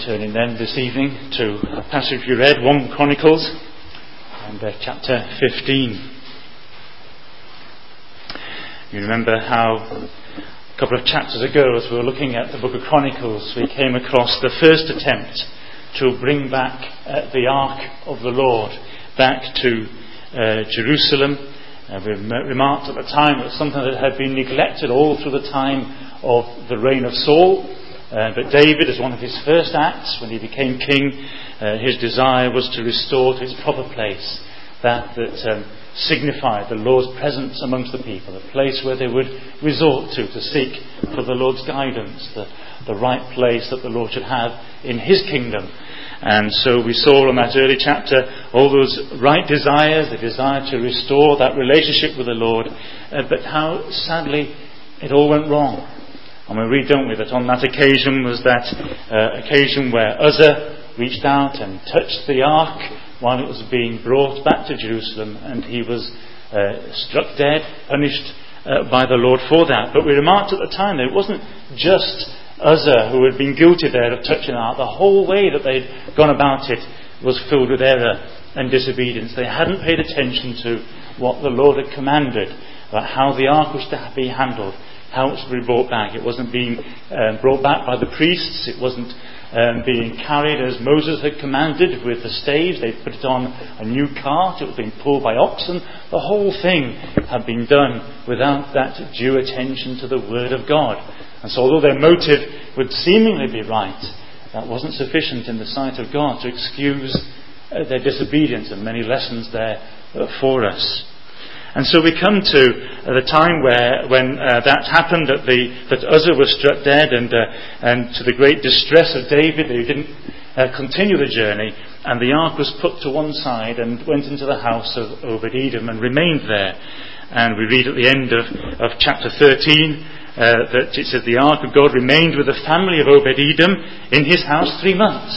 turning then this evening to a passage we read, 1 Chronicles, and chapter 15. You remember how a couple of chapters ago, as we were looking at the book of Chronicles, we came across the first attempt to bring back the Ark of the Lord back to Jerusalem. We remarked at the time that something that had been neglected all through the time of the reign of Saul. But David, as one of his first acts when he became king, his desire was to restore to its proper place that signified the Lord's presence amongst the people, a place where they would resort to seek for the Lord's guidance, the right place that the Lord should have in his kingdom. And so we saw in that early chapter all those right desires, the desire to restore that relationship with the Lord, but how sadly it all went wrong. And we read, don't we, that on that occasion was that occasion where Uzzah reached out and touched the ark while it was being brought back to Jerusalem, and he was struck dead, punished by the Lord for that. But we remarked at the time that it wasn't just Uzzah who had been guilty there of touching the ark. The whole way that they'd gone about it was filled with error and disobedience. They hadn't paid attention to what the Lord had commanded about how the ark was to be handled, how it was to be brought back. It wasn't being brought back by the priests. It wasn't being carried as Moses had commanded with the staves. They put it on a new cart. It was being pulled by oxen. The whole thing had been done without that due attention to the Word of God. And so although their motive would seemingly be right, that wasn't sufficient in the sight of God to excuse their disobedience, and many lessons there for us. And so we come to the time when that happened, that Uzzah was struck dead, and to the great distress of David, they didn't continue the journey, and the ark was put to one side and went into the house of Obed-Edom and remained there. And we read at the end of chapter 13 that it says the ark of God remained with the family of Obed-Edom in his house 3 months.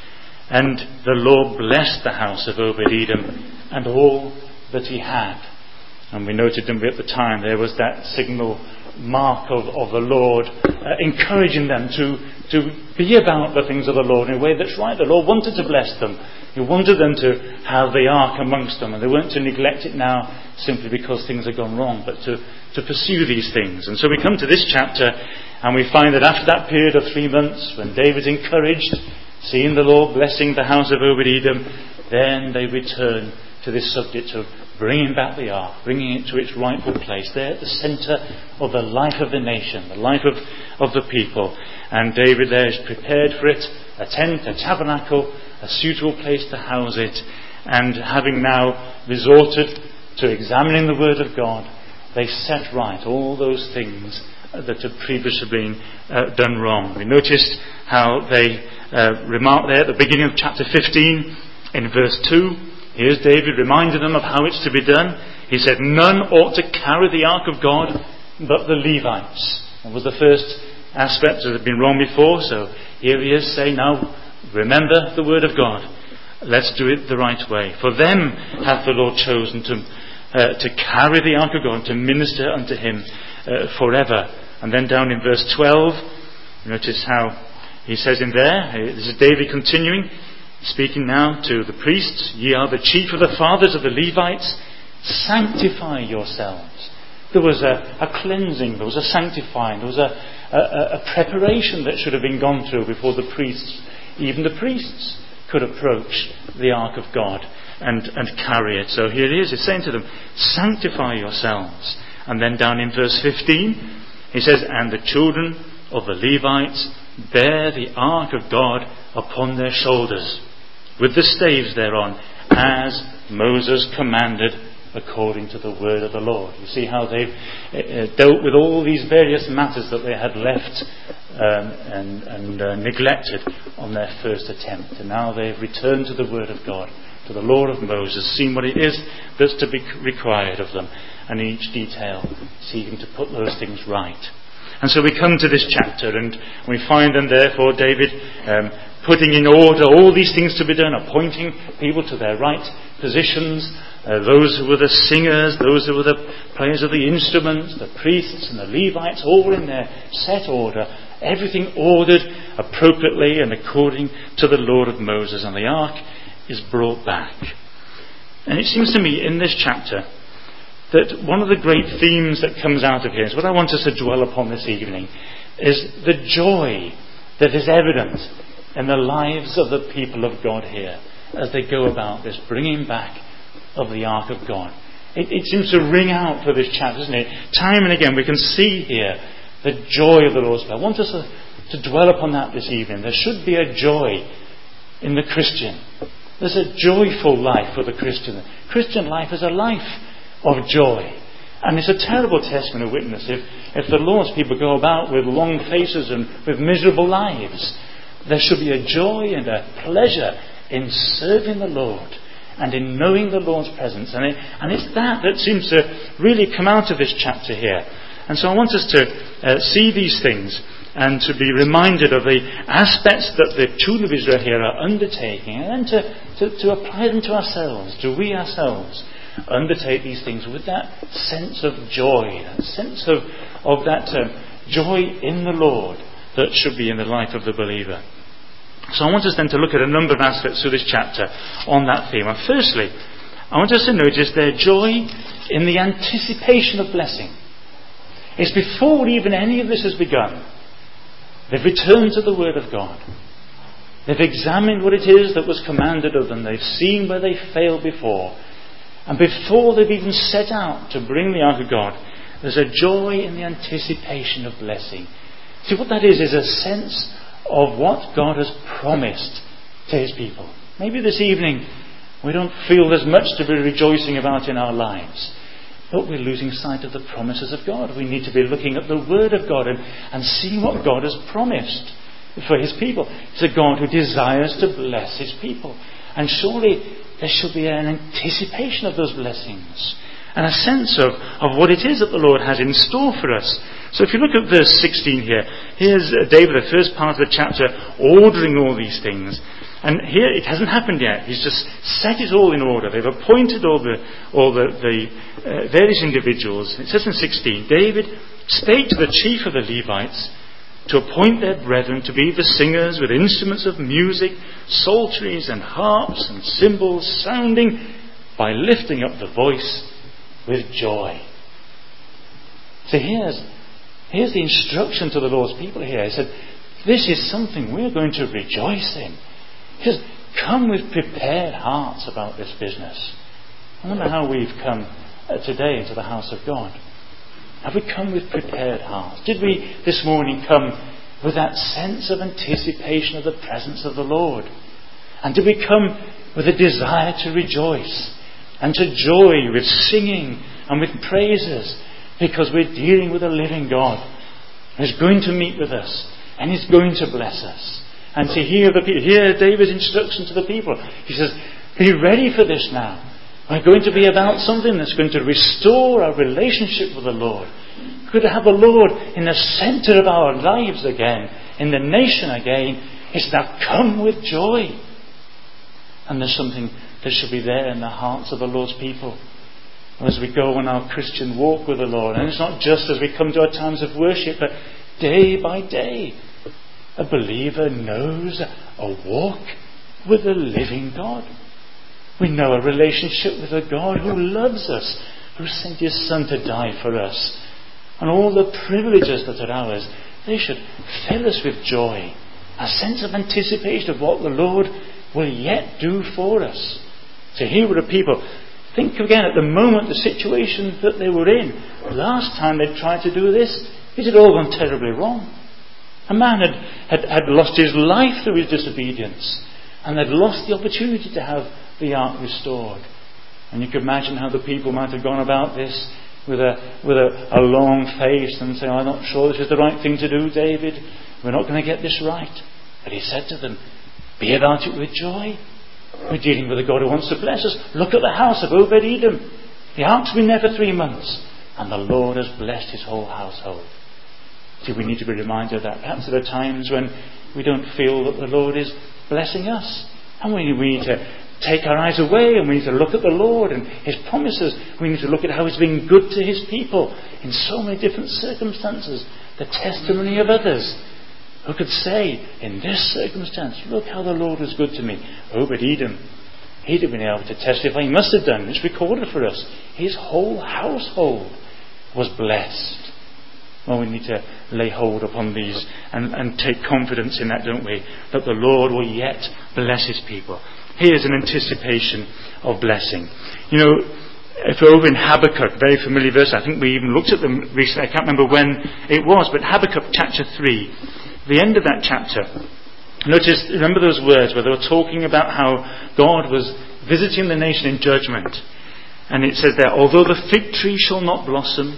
And the Lord blessed the house of Obed-Edom and all that he had. And we noted, didn't we, at the time, there was that signal mark of the Lord encouraging them to be about the things of the Lord in a way that's right. The Lord wanted to bless them. He wanted them to have the ark amongst them, and they weren't to neglect it now simply because things had gone wrong, but to pursue these things. And so we come to this chapter, and we find that after that period of 3 months, when David's encouraged, seeing the Lord blessing the house of Obed-Edom, then they return to this subject of bringing back the ark, bringing it to its rightful place, there at the centre of the life of the nation, the life of the people. And David there is prepared for it, a tent, a tabernacle, a suitable place to house it. And having now resorted to examining the Word of God, they set right all those things that had previously been done wrong. We noticed how they remarked there at the beginning of chapter 15 in verse 2. Here's David reminding them of how it's to be done. He said, none ought to carry the ark of God but the Levites. That was the first aspect that had been wrong before. So here he is saying, now remember the word of God. Let's do it the right way. For them hath the Lord chosen to carry the ark of God, to minister unto him forever. And then down in verse 12, notice how he says in there, this is David continuing, speaking now to the priests, ye are the chief of the fathers of the Levites, sanctify yourselves. There was a cleansing, there was a sanctifying, there was a preparation that should have been gone through before the priests, even the priests, could approach the ark of God and carry it. So here it is, it's saying to them, sanctify yourselves. And then down in verse 15, he says, and the children of the Levites bear the ark of God upon their shoulders, with the staves thereon, as Moses commanded according to the word of the Lord. You see how they've dealt with all these various matters that they had left and neglected on their first attempt. And now they've returned to the word of God, to the law of Moses, seen what it is that's to be required of them, and in each detail seeking to put those things right. And so we come to this chapter, and we find them therefore, David putting in order all these things to be done, appointing people to their right positions, those who were the singers, those who were the players of the instruments, the priests and the Levites, all in their set order, Everything ordered appropriately and according to the law of Moses. And the ark is brought back. And it seems to me in this chapter that one of the great themes that comes out of here is what I want us to dwell upon this evening, is the joy that is evident in the lives of the people of God here as they go about this bringing back of the ark of God. It seems to ring out for this chapter, doesn't it? Time and again we can see here the joy of the Lord's Prayer. I want us to dwell upon that this evening. There should be a joy in the Christian. There's a joyful life for the Christian. The Christian life is a life of joy. And it's a terrible testament of witness if the Lord's people go about with long faces and with miserable lives. There should be a joy and a pleasure in serving the Lord and in knowing the Lord's presence. And it's that seems to really come out of this chapter here. And so I want us to see these things and to be reminded of the aspects that the children of Israel here are undertaking, and then to apply them to ourselves. Do we ourselves undertake these things with that sense of joy, that sense of that joy in the Lord that should be in the life of the believer? So I want us then to look at a number of aspects of this chapter on that theme. And firstly, I want us to notice their joy in the anticipation of blessing. It's before even any of this has begun. They've returned to the Word of God. They've examined what it is that was commanded of them. They've seen where they failed before. And before they've even set out to bring the ark of God, there's a joy in the anticipation of blessing. See, what that is a sense of what God has promised to His people. Maybe this evening we don't feel there's much to be rejoicing about in our lives. But we're losing sight of the promises of God. We need to be looking at the Word of God and seeing what God has promised for His people. It's a God who desires to bless His people. And surely there should be an anticipation of those blessings and a sense of what it is that the Lord has in store for us. So if you look at verse 16 here, here's David, the first part of the chapter, ordering all these things. And here it hasn't happened yet. He's just set it all in order. They've appointed all the various individuals. It says in 16, David spake to the chief of the Levites to appoint their brethren to be the singers with instruments of music, psalteries and harps and cymbals, sounding by lifting up the voice with joy. So here's the instruction to the Lord's people here. He said, this is something we're going to rejoice in. He says, come with prepared hearts about this business. I wonder how we've come today into the house of God. Have we come with prepared hearts? Did we this morning come with that sense of anticipation of the presence of the Lord? And did we come with a desire to rejoice and to joy with singing and with praises, because we're dealing with a living God who's going to meet with us and He's going to bless us? And to hear David's instruction to the people. He says, be ready for this now. We're going to be about something that's going to restore our relationship with the Lord. We're going to have the Lord in the centre of our lives again, in the nation again. It's now come with joy. And there's something that should be there in the hearts of the Lord's people as we go on our Christian walk with the Lord. And it's not just as we come to our times of worship, but day by day. A believer knows a walk with the living God. We know a relationship with a God who loves us, who sent His Son to die for us. And all the privileges that are ours, they should fill us with joy, a sense of anticipation of what the Lord will yet do for us. So here were the people. Think again at the moment, the situation that they were in. Last time they tried to do this, it had all gone terribly wrong. A man had lost his life through his disobedience, and had lost the opportunity to have the ark restored. And you could imagine how the people might have gone about this with a long face and say, I'm not sure this is the right thing to do, David. We're not going to get this right. But he said to them, be about it with joy. We're dealing with a God who wants to bless us. Look at the house of Obed-Edom. The ark's been there for 3 months, and the Lord has blessed his whole household. See, we need to be reminded of that. Perhaps there are times when we don't feel that the Lord is blessing us. And we need to take our eyes away, and we need to look at the Lord and His promises. We need to look at how He's been good to His people in so many different circumstances. The testimony of others. Who could say, in this circumstance, look how the Lord was good to me. Obed-Edom, he'd have been able to testify. He must have done. It's recorded for us. His whole household was blessed. Well, we need to lay hold upon these and take confidence in that, don't we? That the Lord will yet bless his people. Here's an anticipation of blessing. You know, if we're over in Habakkuk, very familiar verse, I think we even looked at them recently, I can't remember when it was, but Habakkuk chapter 3, the end of that chapter, remember those words where they were talking about how God was visiting the nation in judgment. And it says there, although the fig tree shall not blossom,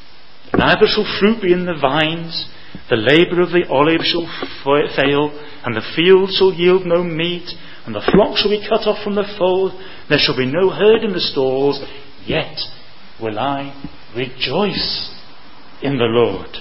neither shall fruit be in the vines, the labour of the olive shall fail, and the field shall yield no meat, and the flock shall be cut off from the fold, there shall be no herd in the stalls, yet will I rejoice in the Lord.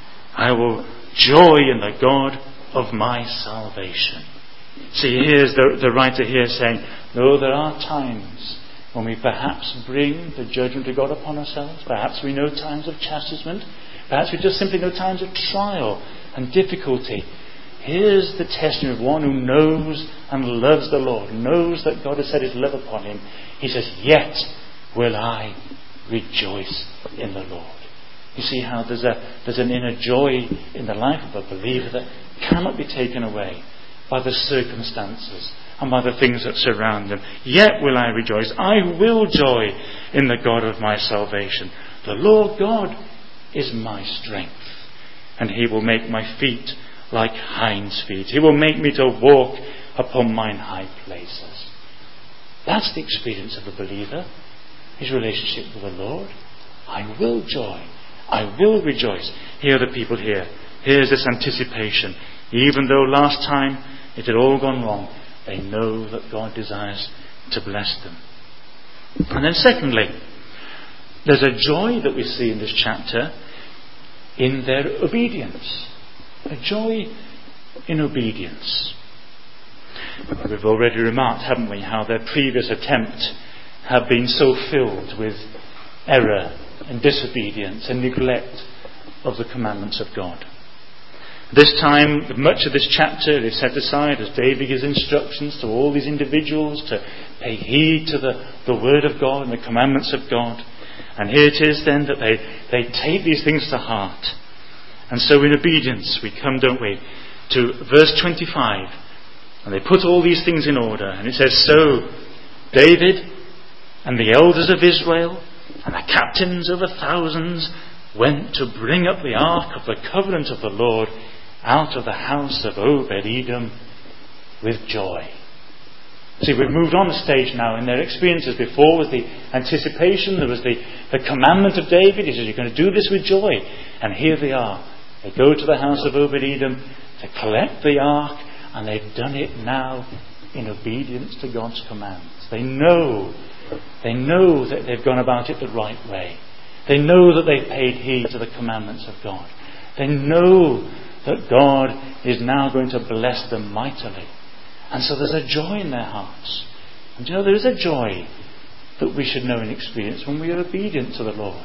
I will joy in the God of my salvation. See, here's the writer here saying, though there are times when we perhaps bring the judgment of God upon ourselves, perhaps we know times of chastisement, perhaps we just simply know times of trial and difficulty, here's the testimony of one who knows and loves the Lord, knows that God has set his love upon him. He says, yet will I rejoice in the Lord. You see how there's an inner joy in the life of a believer that cannot be taken away by the circumstances and by the things that surround them. Yet will I rejoice. I will joy in the God of my salvation. The Lord God is my strength, and he will make my feet like hinds' feet. He will make me to walk upon mine high places. That's the experience of a believer, his relationship with the Lord. I will joy. I will rejoice. Here are the people here. Here's this anticipation. Even though last time it had all gone wrong, they know that God desires to bless them. And then secondly, there's a joy that we see in this chapter in their obedience. A joy in obedience. We've already remarked, haven't we, how their previous attempt had been so filled with error and disobedience and neglect of the commandments of God. This time, much of this chapter is set aside as David gives instructions to all these individuals to pay heed to the word of God and the commandments of God. And here it is then that they take these things to heart. And so in obedience we come, don't we, to verse 25. And they put all these things in order. And it says, so David and the elders of Israel and the captains over thousands went to bring up the ark of the covenant of the Lord out of the house of Obed-Edom with joy. See, we've moved on a stage now in their experiences. Before was the anticipation, there was the commandment of David. He says, you're going to do this with joy. And here they are. They go to the house of Obed-Edom to collect the ark, and they've done it now in obedience to God's commands. They know that they've gone about it the right way. They know that they've paid heed to the commandments of God. They know that God is now going to bless them mightily. And so there's a joy in their hearts. And you know, there is a joy that we should know and experience when we are obedient to the Lord.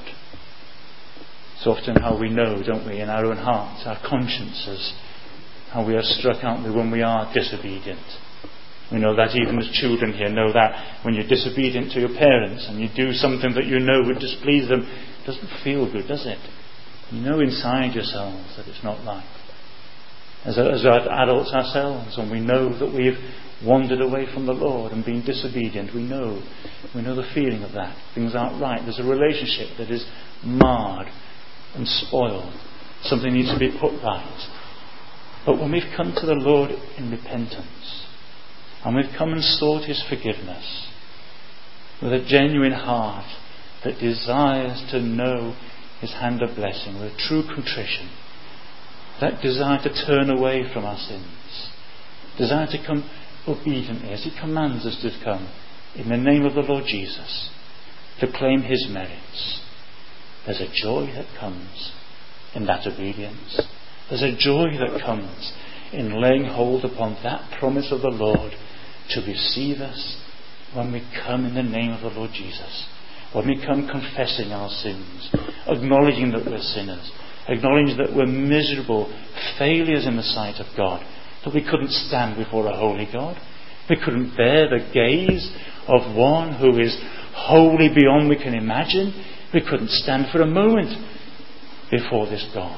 So often how we know, don't we, in our own hearts, our consciences, how we are struck, aren't we, when we are disobedient. We know that even as children here know that when you're disobedient to your parents and you do something that you know would displease them, it doesn't feel good, does it? You know inside yourselves that it's not right. As adults ourselves, when we know that we've wandered away from the Lord and been disobedient, we know the feeling of that. Things aren't right. There's a relationship that is marred and spoiled. Something needs to be put right. But when we've come to the Lord in repentance, and we've come and sought his forgiveness with a genuine heart that desires to know his hand of blessing, with a true contrition, that desire to turn away from our sins, desire to come obediently as he commands us to come in the name of the Lord Jesus, to claim his merits. There's a joy that comes in that obedience. There's a joy that comes in laying hold upon that promise of the Lord to receive us when we come in the name of the Lord Jesus. When we come confessing our sins, acknowledging that we're sinners, acknowledging that we're miserable failures in the sight of God, that we couldn't stand before a holy God. We couldn't bear the gaze of one who is holy beyond we can imagine. We couldn't stand for a moment before this God.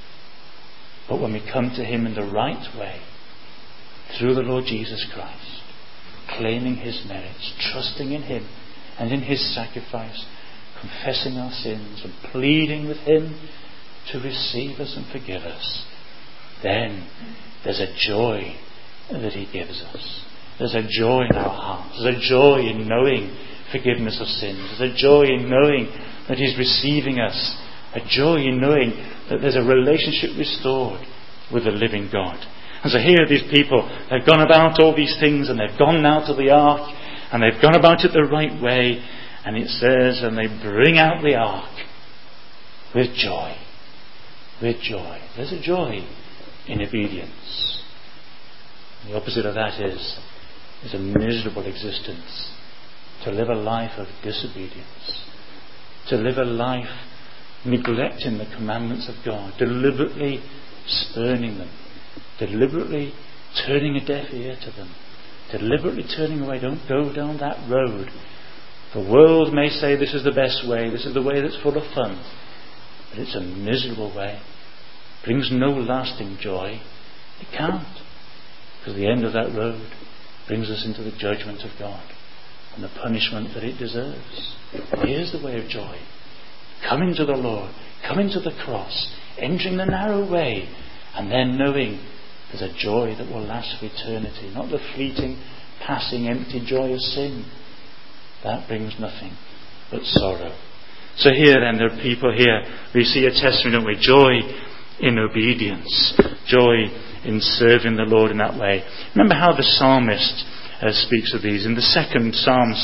But when we come to him in the right way, through the Lord Jesus Christ, claiming his merits, trusting in him and in his sacrifice, confessing our sins and pleading with him to receive us and forgive us, then there's a joy that he gives us. There's a joy in our hearts. There's a joy in knowing forgiveness of sins. There's a joy in knowing that he's receiving us. A joy in knowing that there's a relationship restored with the living God. And so here are these people. They've gone about all these things, and they've gone now to the ark, and they've gone about it the right way. And it says, and they bring out the ark with joy. With joy. There's a joy in obedience. The opposite of that is a miserable existence. To live a life of disobedience. To live a life neglecting the commandments of God. Deliberately spurning them. Deliberately turning a deaf ear to them. Deliberately turning away. Don't go down that road. The world may say this is the best way. This is the way that's full of fun. But it's a miserable way. It brings no lasting joy. It can't. Because the end of that road brings us into the judgment of God and the punishment that it deserves. Here's the way of joy. Coming to the Lord, coming to the cross, entering the narrow way, and then knowing there's a joy that will last for eternity, not the fleeting, passing, empty joy of sin. That brings nothing but sorrow. So here then, there are people here, we see a testimony, don't we? Joy in obedience. Joy in serving the Lord in that way. Remember how the psalmist speaks of these. In the second psalm,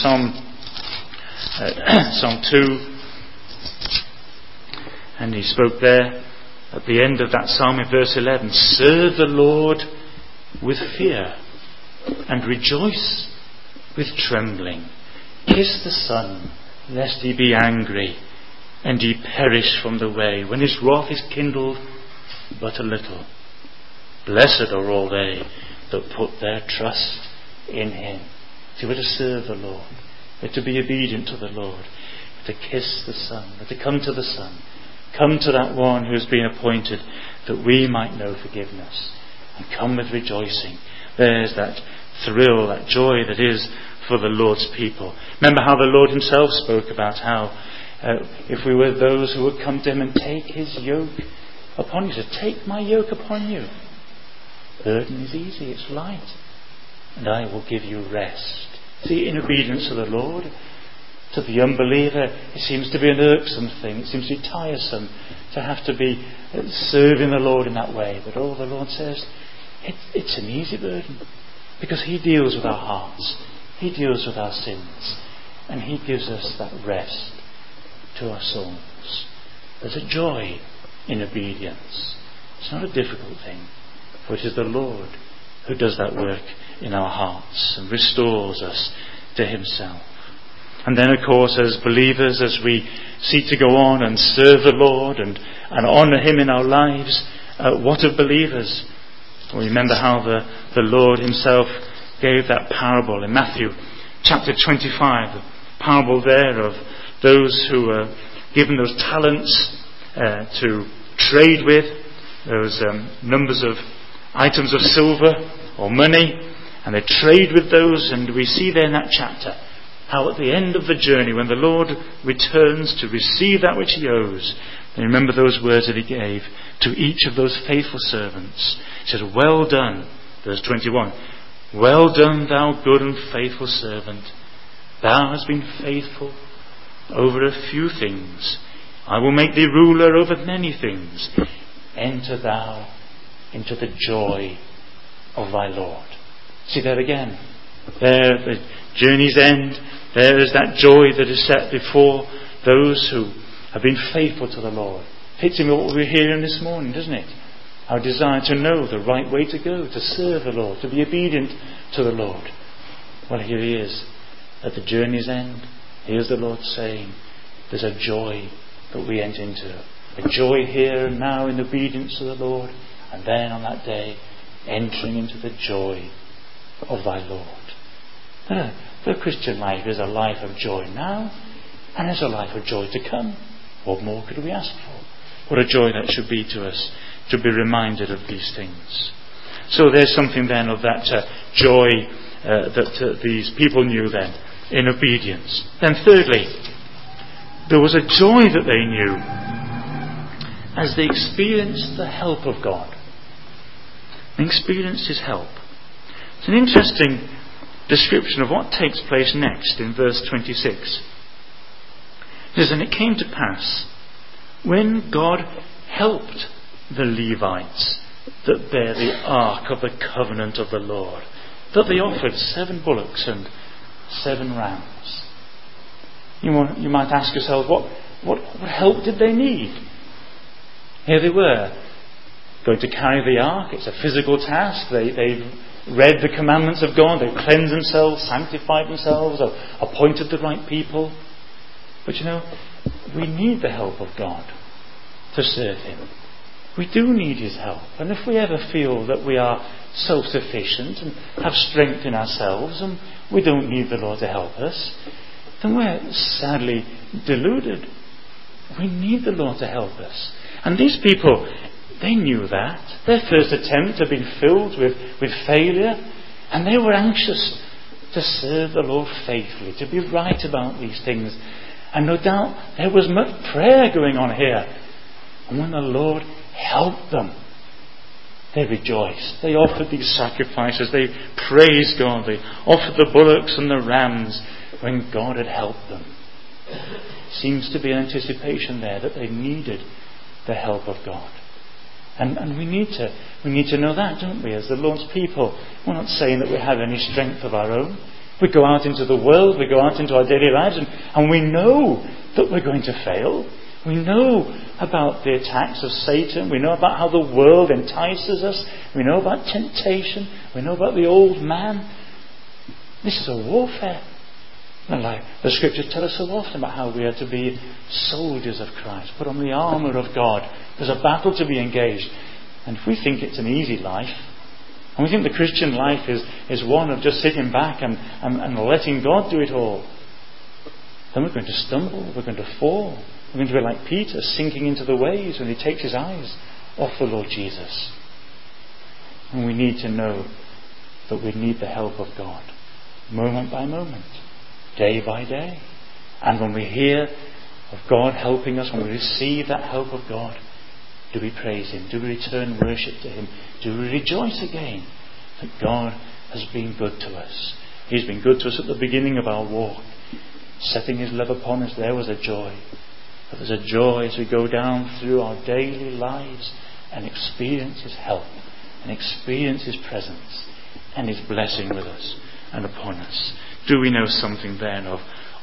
Psalm 2, and he spoke there at the end of that psalm in verse 11, serve the Lord with fear and rejoice with trembling. Kiss the Son, lest he be angry and ye perish from the way, when his wrath is kindled but a little. Blessed are all they that put their trust in him. So we're to serve the Lord. We're to be obedient to the Lord. We're to kiss the Son. We're to come to the Son. Come to that one who has been appointed that we might know forgiveness. And come with rejoicing. There's that thrill, that joy that is for the Lord's people. Remember how the Lord himself spoke about how if we were those who would come to him and take his yoke upon you. He said, take my yoke upon you. Burden is easy, it's light. And I will give you rest. See, in obedience to the Lord, to the unbeliever, it seems to be an irksome thing. It seems to be tiresome to have to be serving the Lord in that way. But the Lord says, it's an easy burden. Because he deals with our hearts. He deals with our sins. And he gives us that rest to our souls. There's a joy in obedience. It's not a difficult thing. For it is the Lord who does that work in our hearts and restores us to himself. And then, of course, as believers, as we seek to go on and serve the Lord and honour him in our lives, what of believers? Well, remember how the Lord himself gave that parable in Matthew chapter 25, the parable there of those who were given those talents to trade with, those numbers of items of silver or money, and they trade with those, and we see there in that chapter how at the end of the journey, when the Lord returns to receive that which he owes, then remember those words that he gave to each of those faithful servants. He says, well done, verse 21, well done, thou good and faithful servant. Thou hast been faithful over a few things. I will make thee ruler over many things. Enter thou into the joy of thy Lord. See there again. There at the journey's end, there is that joy that is set before those who have been faithful to the Lord. Fits in with what we're hearing this morning, doesn't it? Our desire to know the right way to go, to serve the Lord, to be obedient to the Lord. Well, here he is at the journey's end. Here's the Lord saying, there's a joy that we enter into. A joy here and now in obedience to the Lord, and then on that day entering into the joy of thy Lord. The Christian life is a life of joy now, and is a life of joy to come. What more could we ask for? What a joy that should be to us, to be reminded of these things. So there's something then of that joy that these people knew then, in obedience. Then thirdly, there was a joy that they knew as they experienced the help of God. They experienced his help. It's an interesting description of what takes place next in verse 26. It says, "And it came to pass, when God helped the Levites that bear the ark of the covenant of the Lord, that they offered 7 bullocks and 7 rams." You might ask yourself, what help did they need? Here they were, going to carry the ark. It's a physical task. They've read the commandments of God. They've cleansed themselves, sanctified themselves, appointed the right people. But we need the help of God to serve him. We do need his help. And if we ever feel that we are self-sufficient and have strength in ourselves and we don't need the Lord to help us, then we're sadly deluded. We need the Lord to help us. And these people, they knew that. Their first attempt had been filled with failure, and they were anxious to serve the Lord faithfully, to be right about these things. And no doubt there was much prayer going on here. And when the Lord helped them, they rejoiced. They offered these sacrifices. They praised God. They offered the bullocks and the rams when God had helped them. Seems to be an anticipation there that they needed the help of God. And we need to know that, don't we, as the Lord's people. We're not saying that we have any strength of our own. We go out into the world, we go out into our daily lives, and we know that we're going to fail. We know about the attacks of Satan. We know about how the world entices us. We know about temptation. We know about the old man. This is a warfare. And like the scriptures tell us so often about how we are to be soldiers of Christ, put on the armour of God. There's a battle to be engaged. And if we think it's an easy life, and we think the Christian life is one of just sitting back and letting God do it all, then we're going to stumble, we're going to fall. We're going to be like Peter, sinking into the waves when he takes his eyes off the Lord Jesus. And we need to know that we need the help of God, moment by moment, day by day. And when we hear of God helping us, when we receive that help of God, do we praise him? Do we return worship to him? Do we rejoice again that God has been good to us? He's been good to us at the beginning of our walk. Setting his love upon us, there was a joy. But there's a joy as we go down through our daily lives and experience his help and experience his presence and his blessing with us and upon us. Do we know something then of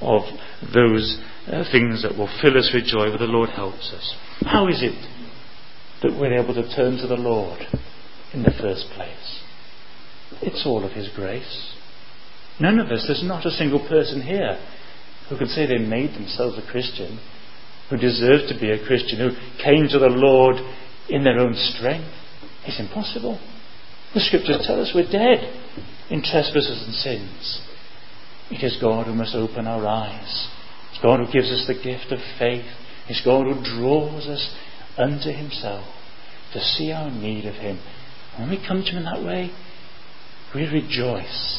those things that will fill us with joy where the Lord helps us? How is it that we're able to turn to the Lord in the first place? It's all of his grace. None of us, there's not a single person here who can say they made themselves a Christian, who deserve to be a Christian, who came to the Lord in their own strength. It's impossible. The scriptures tell us we're dead in trespasses and sins. It is God who must open our eyes. It's God who gives us the gift of faith. It's God who draws us unto himself to see our need of him. And when we come to him in that way, we rejoice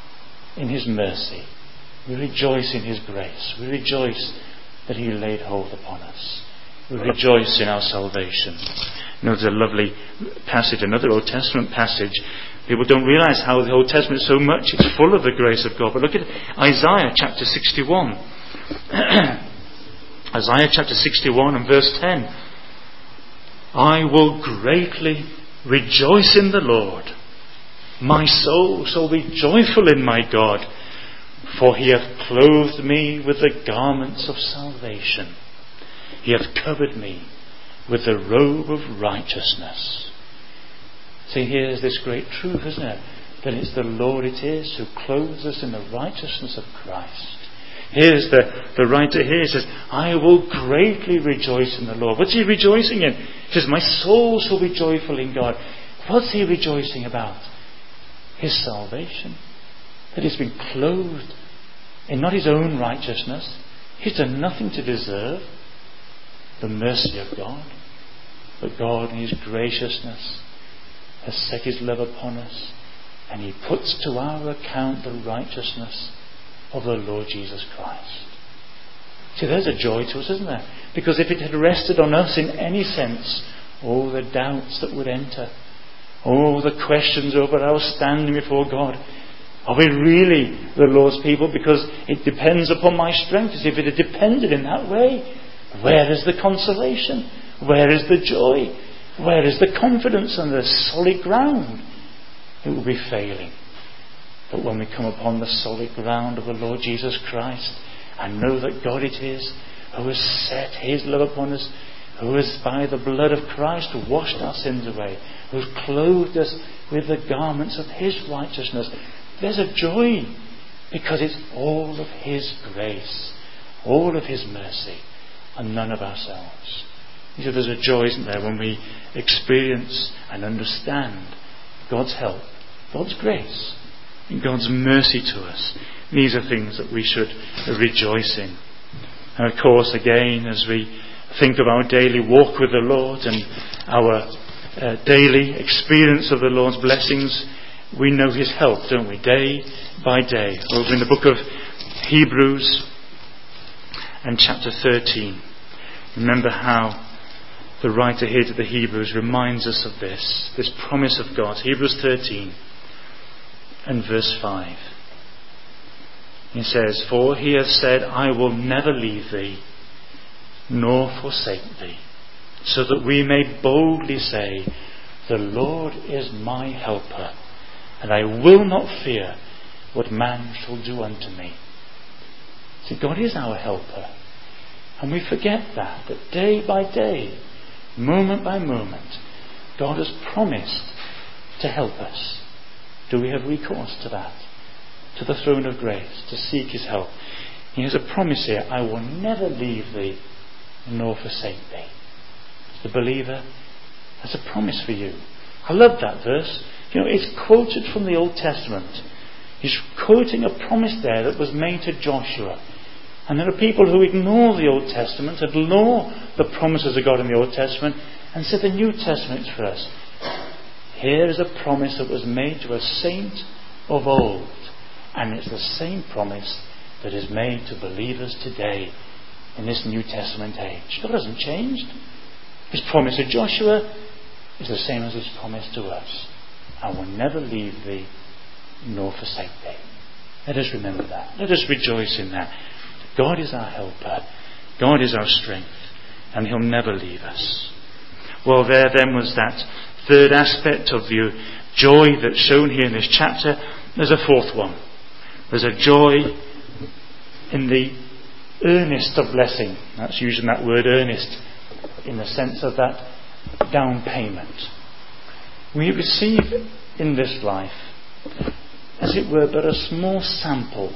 in his mercy. We rejoice in his grace. We rejoice that he laid hold upon us. We rejoice in our salvation. There's a lovely passage, another Old Testament passage. People don't realise how the Old Testament is so much. It's full of the grace of God. But look at Isaiah chapter 61. Isaiah chapter 61 and verse 10. I will greatly rejoice in the Lord. My soul shall be joyful in my God, for he hath clothed me with the garments of salvation. He hath covered me with the robe of righteousness. See, here's this great truth, isn't it? That it's the Lord it is who clothes us in the righteousness of Christ. Here's the writer here. He says, I will greatly rejoice in the Lord. What's he rejoicing in? He says, my soul shall be joyful in God. What's he rejoicing about? His salvation. That he's been clothed in not his own righteousness. He's done nothing to deserve the mercy of God. But God, in his graciousness, has set his love upon us, and he puts to our account the righteousness of the Lord Jesus Christ. See, there's a joy to us, isn't there? Because if it had rested on us in any sense, all the doubts that would enter, all the questions over our standing before God, are we really the Lord's people? Because it depends upon my strength. As if it had depended in that way, where is the consolation? Where is the joy? Where is the confidence and the solid ground? It will be failing. But when we come upon the solid ground of the Lord Jesus Christ and know that God it is who has set his love upon us, who has by the blood of Christ washed our sins away, who has clothed us with the garments of his righteousness, there's a joy, because it's all of his grace, all of his mercy, and none of ourselves. So there's a joy, isn't there, when we experience and understand God's help, God's grace, and God's mercy to us. These are things that we should rejoice in. And of course, again, as we think of our daily walk with the Lord and our daily experience of the Lord's blessings, we know his help, don't we? Day by day. Over in the book of Hebrews and chapter 13. Remember how the writer here to the Hebrews reminds us of this promise of God. Hebrews 13 and verse 5. He says, for he has said, I will never leave thee, nor forsake thee, so that we may boldly say, the Lord is my helper, and I will not fear what man shall do unto me. See, God is our helper. And we forget that day by day, moment by moment, God has promised to help us. Do we have recourse to that? To the throne of grace, to seek his help. He has a promise here, I will never leave thee, nor forsake thee. The believer has a promise for you. I love that verse. You know, it's quoted from the Old Testament. He's quoting a promise there that was made to Joshua. And there are people who ignore the Old Testament, ignore the promises of God in the Old Testament, and say the New Testament is for us. Here is a promise that was made to a saint of old. And it's the same promise that is made to believers today in this New Testament age. God hasn't changed. His promise to Joshua is the same as his promise to us. I will never leave thee nor forsake thee. Let us remember that. Let us rejoice in that. God is our helper. God is our strength. And he'll never leave us. Well, there then was that third aspect of the joy that's shown here in this chapter. There's a fourth one. There's a joy in the earnest of blessing. That's using that word earnest in the sense of that down payment. We receive in this life, as it were, but a small sample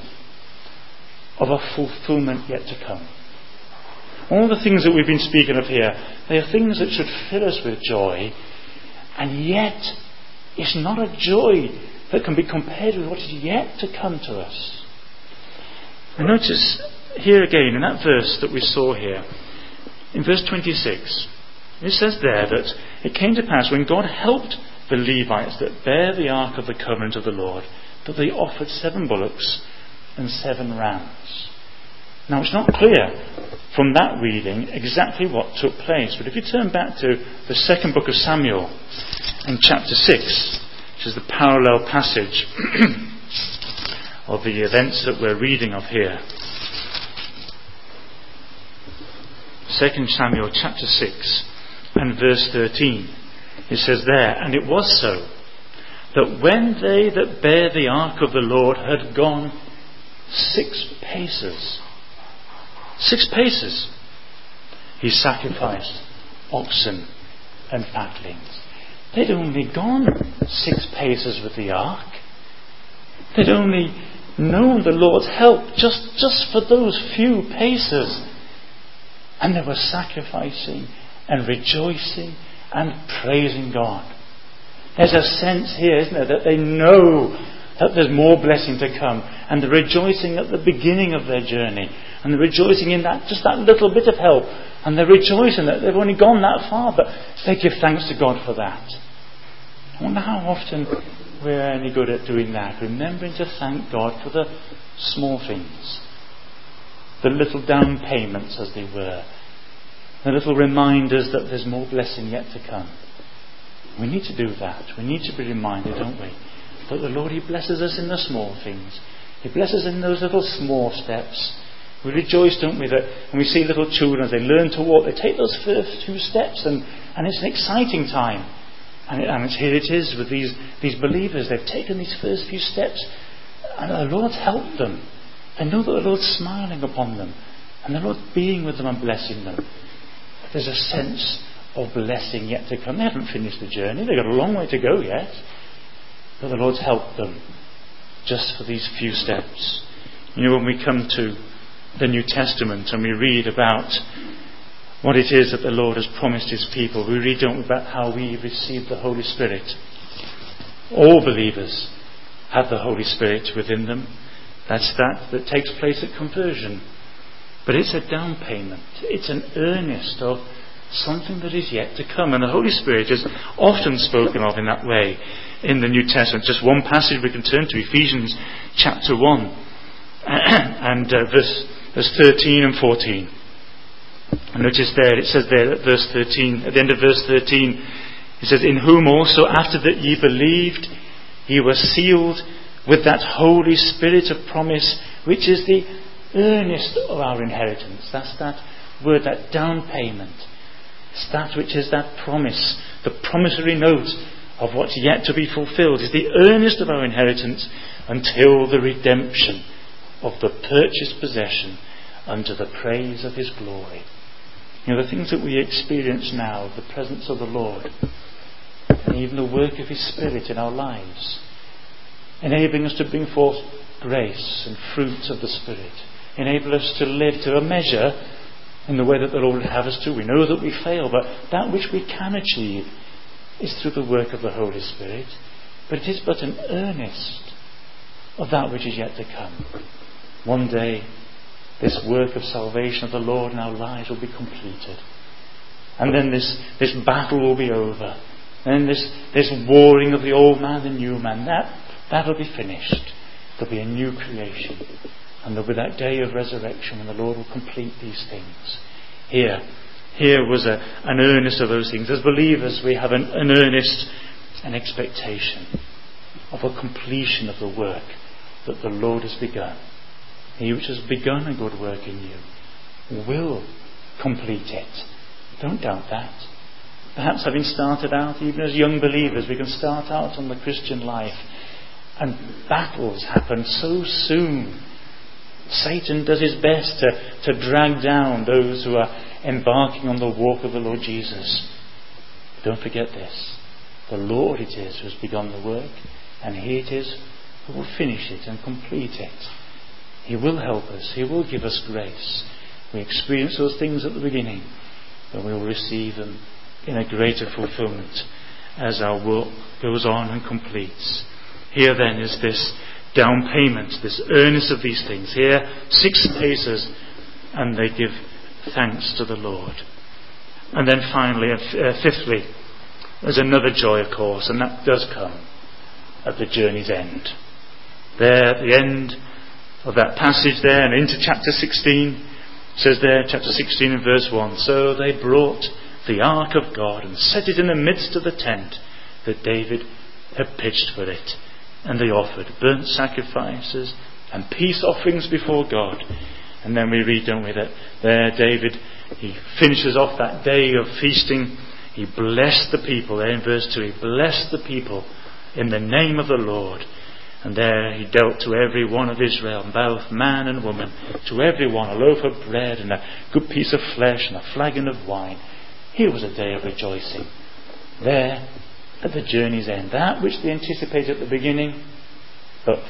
of a fulfillment yet to come. All the things that we've been speaking of here, they are things that should fill us with joy, and yet it's not a joy that can be compared with what is yet to come to us. And notice here again, in that verse that we saw here, in verse 26, it says there that it came to pass when God helped the Levites that bear the ark of the covenant of the Lord, that they offered 7 bullocks and 7 rams. Now it's not clear from that reading exactly what took place, but if you turn back to the second book of Samuel and chapter 6, which is the parallel passage of the events that we're reading of here. 2 Samuel chapter 6 and verse 13. It says there, and it was so, that when they that bare the ark of the Lord had gone 6 paces, he sacrificed oxen and fatlings. They'd only gone 6 paces with the ark. They'd only known the Lord's help just for those few paces. And they were sacrificing and rejoicing and praising God. There's a sense here, isn't there, that they know that there's more blessing to come. And they're rejoicing at the beginning of their journey. And they're rejoicing in that, just that little bit of help. And they're rejoicing that they've only gone that far, but they give thanks to God for that. I wonder how often we're any good at doing that, remembering to thank God for the small things, the little down payments, as they were, the little reminders that there's more blessing yet to come. We need to do that. We need to be reminded, don't we, that the Lord, He blesses us in the small things. He blesses in those little small steps. We rejoice, don't we, that when we see little children as they learn to walk, they take those first few steps, and it's an exciting time. And here it is with these believers. They've taken these first few steps, and the Lord's helped them. They know that the Lord's smiling upon them, and the Lord's being with them and blessing them. But there's a sense of blessing yet to come. They haven't finished the journey. They've got a long way to go yet. But the Lord's helped them just for these few steps. You know, when we come to the New Testament and we read about what it is that the Lord has promised His people, we read, don't we, about how we receive the Holy Spirit. All believers have the Holy Spirit within them. That's that takes place at conversion. But it's a down payment. It's an earnest of something that is yet to come. And the Holy Spirit is often spoken of in that way in the New Testament. Just one passage we can turn to, Ephesians chapter 1 and verse 13 and 14. And notice there, it says there at verse 13, at the end of verse 13, it says, "In whom also after that ye believed, ye were sealed with that Holy Spirit of promise, which is the earnest of our inheritance." That's that word, that down payment. It's that which is that promise, the promissory note of what's yet to be fulfilled. It's the earnest of our inheritance until the redemption of the purchased possession unto the praise of His glory. You know, the things that we experience now, the presence of the Lord, and even the work of His Spirit in our lives, enabling us to bring forth grace and fruits of the Spirit, enable us to live to a measure in the way that the Lord would have us to. We know that we fail, but that which we can achieve is through the work of the Holy Spirit. But it is but an earnest of that which is yet to come. One day, this work of salvation of the Lord in our lives will be completed. And then this battle will be over. And this warring of the old man and the new man, that will be finished. There'll be a new creation. And there'll be that day of resurrection when the Lord will complete these things. Here was an earnest of those things. As believers, we have an earnest, an expectation of a completion of the work that the Lord has begun. He which has begun a good work in you will complete it. Don't doubt that. Perhaps having started out, even as young believers, we can start out on the Christian life, and battles happen so soon. Satan does his best to drag down those who are embarking on the walk of the Lord Jesus. Don't forget this. The Lord it is who has begun the work, and He it is who will finish it and complete it. He will help us. He will give us grace. We experience those things at the beginning, but we will receive them in a greater fulfillment as our work goes on and completes. Here then is this down payment, this earnest of these things. Here, 6 paces, and they give thanks to the Lord. And then finally, fifthly, there's another joy, of course, and that does come at the journey's end. There, at the end of that passage there, and into chapter 16, says there, chapter 16 and verse 1, "So they brought the ark of God and set it in the midst of the tent that David had pitched for it. And they offered burnt sacrifices and peace offerings before God." And then we read, don't we, that there David, he finishes off that day of feasting. He blessed the people. There in verse 2, he blessed the people in the name of the Lord. And there he dealt to every one of Israel, both man and woman, to every one a loaf of bread and a good piece of flesh and a flagon of wine. Here was a day of rejoicing. There, at the journey's end, that which they anticipated at the beginning, but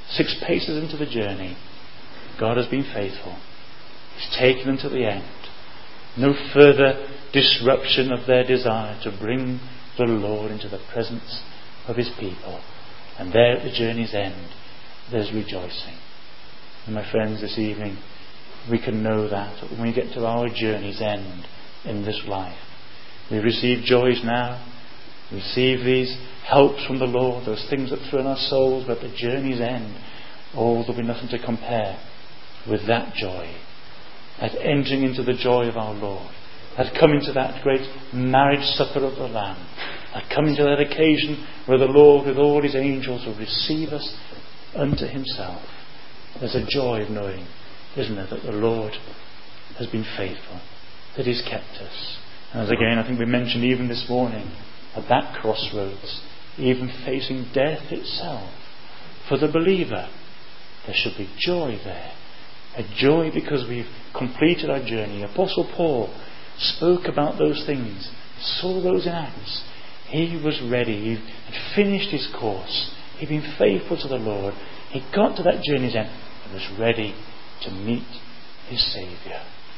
6 paces into the journey, God has been faithful. He's taken them to the end. No further disruption of their desire to bring the Lord into the presence of his people. And there at the journey's end, there's rejoicing. And my friends, this evening, we can know that when we get to our journey's end in this life, we receive joys now, receive these helps from the Lord, those things that thrill our souls, but at the journey's end, there'll be nothing to compare with that joy, at entering into the joy of our Lord, at coming to that great marriage supper of the Lamb, at coming to that occasion where the Lord with all his angels will receive us unto himself. There's a joy of knowing, isn't there, that the Lord has been faithful, that he's kept us. And as again I think we mentioned even this morning, at that crossroads, even facing death itself, for the believer, there should be joy there. A joy because we've completed our journey. Apostle Paul spoke about those things, saw those in Acts. He was ready. He had finished his course. He'd been faithful to the Lord. He got to that journey's end and was ready to meet his Saviour.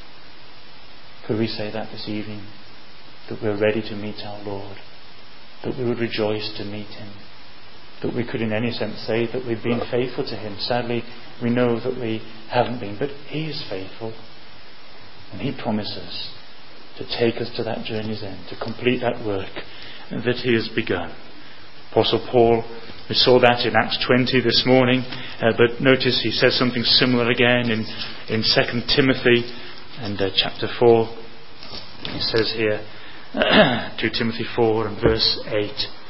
Could we say that this evening? That we're ready to meet our Lord? That we would rejoice to meet him? That we could in any sense say that we've been faithful to him? Sadly, we know that we haven't been, but he is faithful. And he promises to take us to that journey's end, to complete that work that he has begun. Apostle Paul, we saw that in Acts 20 this morning, but notice he says something similar again in 2 Timothy and chapter 4. He says here, 2 Timothy 4 and verse 8.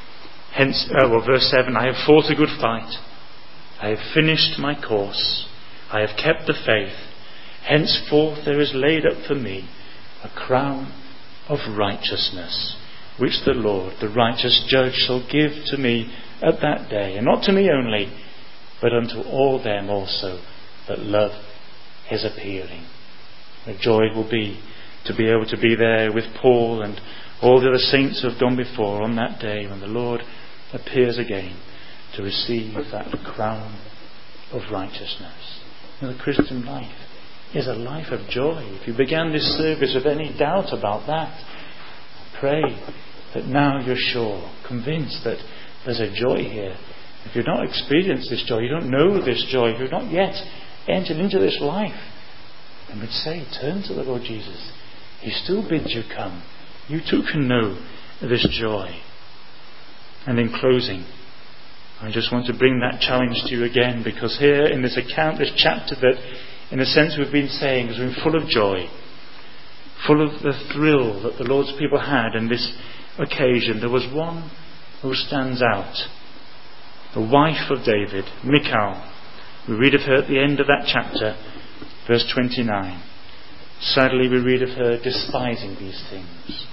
Verse 7, I have fought a good fight. I have finished my course. I have kept the faith. Henceforth there is laid up for me a crown of righteousness, which the Lord, the righteous judge, shall give to me at that day, and not to me only, but unto all them also that love his appearing. The joy will be to be able to be there with Paul and all the other saints who have gone before on that day when the Lord appears again to receive that crown of righteousness. Now, the Christian life is a life of joy. If you began this service with any doubt about that, pray that now you're sure, convinced that there's a joy here. If you've not experienced this joy, you don't know this joy, if you've not yet entered into this life, then we'd say, turn to the Lord Jesus. He still bids you come. You too can know this joy. And in closing, I just want to bring that challenge to you again, because here in this account, this chapter that in a sense we've been saying has been full of joy, full of the thrill that the Lord's people had in this occasion. There was one who stands out, the wife of David, Michal. We read of her at the end of that chapter, verse 29. Sadly, we read of her despising these things.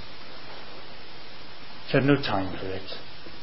She had no time for it.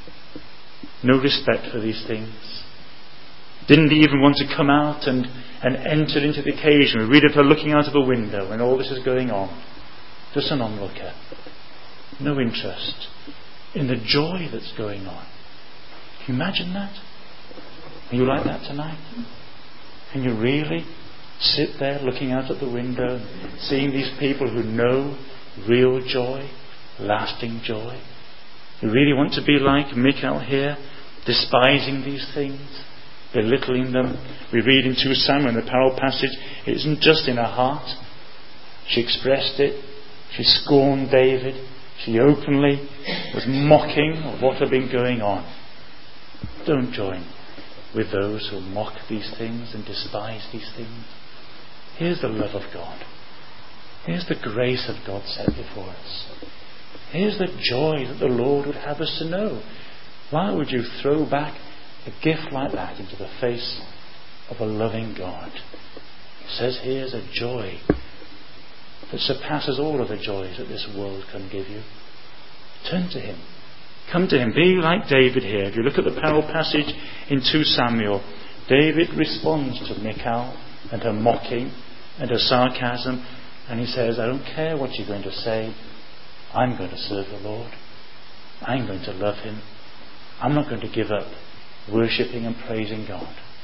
No respect for these things. Didn't even want to come out and enter into the occasion. We read of her looking out of a window when all this is going on. Just an onlooker. No interest in the joy that's going on. Can you imagine that? Are you like that tonight? Can you really sit there looking out at the window and seeing these people who know real joy, lasting joy? You really want to be like Michal here, despising these things, belittling them? We read in 2 Samuel in the parallel passage, it isn't just in her heart. She expressed it. She scorned David. She openly was mocking of what had been going on. Don't join with those who mock these things and despise these things. Here's the love of God. Here's the grace of God set before us. Here's the joy that the Lord would have us to know. Why would you throw back a gift like that into the face of a loving God? It says here's a joy that surpasses all other joys that this world can give you. Turn to him. Come to him. Be like David here. If you look at the parallel passage in 2 Samuel, David responds to Michal and her mocking and her sarcasm, and he says, I don't care what you're going to say. I'm going to serve the Lord. I'm going to love him. I'm not going to give up worshipping and praising God.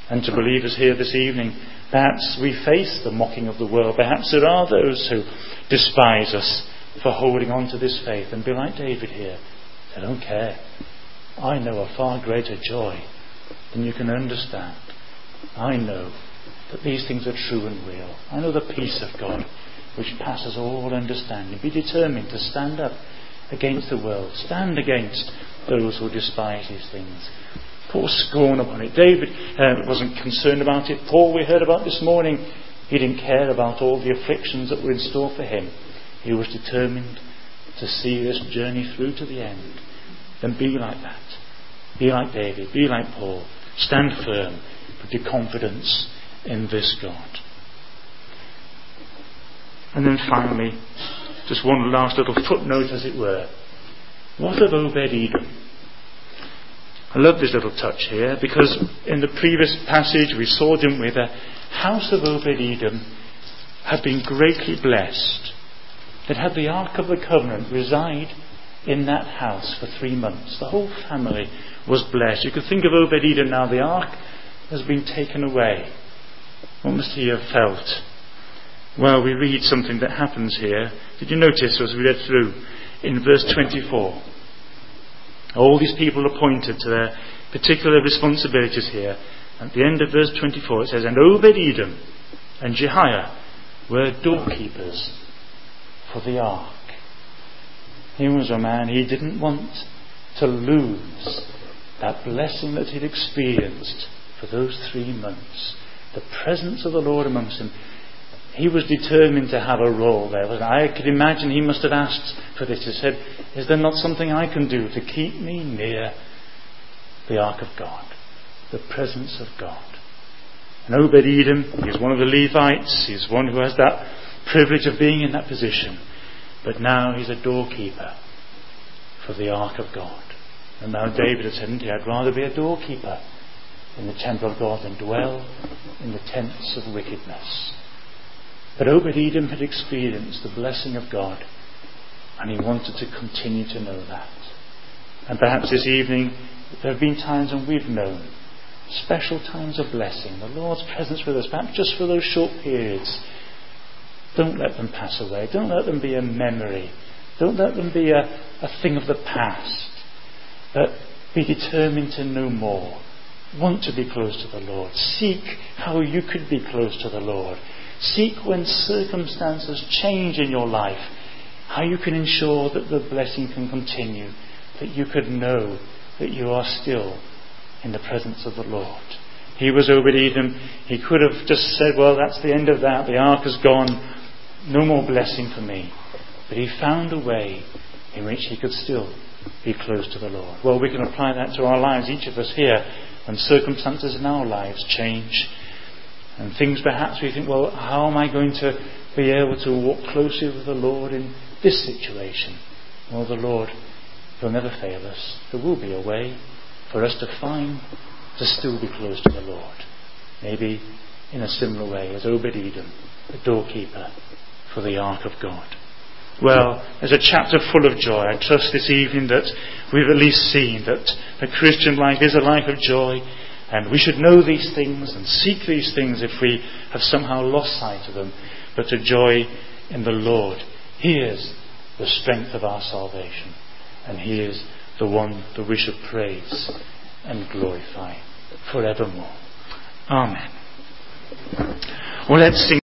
And to believers here this evening, perhaps we face the mocking of the world. Perhaps there are those who despise us for holding on to this faith, and be like David here. I don't care. I know a far greater joy than you can understand. I know that these things are true and real. I know the peace of God which passes all understanding. Be determined to stand up against the world. Stand against those who despise these things. Pour scorn upon it. David wasn't concerned about it. Paul, we heard about this morning, he didn't care about all the afflictions that were in store for him. He was determined to see this journey through to the end. Then be like that. Be like David. Be like Paul. Stand firm. Put your confidence in this God. And then finally, just one last little footnote, as it were. What of Obed-Edom? I love this little touch here, because in the previous passage we saw, didn't we, the house of Obed-Edom had been greatly blessed. It had the Ark of the Covenant reside in that house for 3 months. The whole family was blessed. You could think of Obed-Edom now. The Ark has been taken away. What must he have felt? Well, we read something that happens here. Did you notice as we read through in verse 24? All these people appointed to their particular responsibilities here. At the end of verse 24 it says, and Obed-Edom and Jehiah were doorkeepers for the ark. He was a man, he didn't want to lose that blessing that he'd experienced for those 3 months. The presence of the Lord amongst him. He was determined to have a role there. I could imagine he must have asked for this. He said, is there not something I can do to keep me near the ark of God, the presence of God? And Obed-Edom, he's one of the Levites. He's one who has that privilege of being in that position. But now he's a doorkeeper for the ark of God. And now David has said, I'd rather be a doorkeeper in the temple of God than dwell in the tents of wickedness. But Obed-Edom had experienced the blessing of God, and he wanted to continue to know that. And perhaps this evening there have been times when we've known special times of blessing, the Lord's presence with us, perhaps just for those short periods. Don't let them pass away. Don't let them be a memory. Don't let them be a thing of the past. But be determined to know more. Want to be close to the Lord. Seek how you could be close to the Lord. Seek when circumstances change in your life, how you can ensure that the blessing can continue, that you could know that you are still in the presence of the Lord. He was Obed-Edom. He could have just said, well, that's the end of that. The ark has gone. No more blessing for me. But he found a way in which he could still be close to the Lord. Well, we can apply that to our lives, each of us here, when circumstances in our lives change. And things perhaps we think, well, how am I going to be able to walk closely with the Lord in this situation? Well, the Lord will never fail us. There will be a way for us to find to still be close to the Lord. Maybe in a similar way as Obed-Edom, the doorkeeper for the ark of God. Well, there's a chapter full of joy. I trust this evening that we've at least seen that the Christian life is a life of joy. And we should know these things and seek these things if we have somehow lost sight of them. But to joy in the Lord. He is the strength of our salvation. And He is the one that we should praise and glorify forevermore. Amen. Well, let's sing.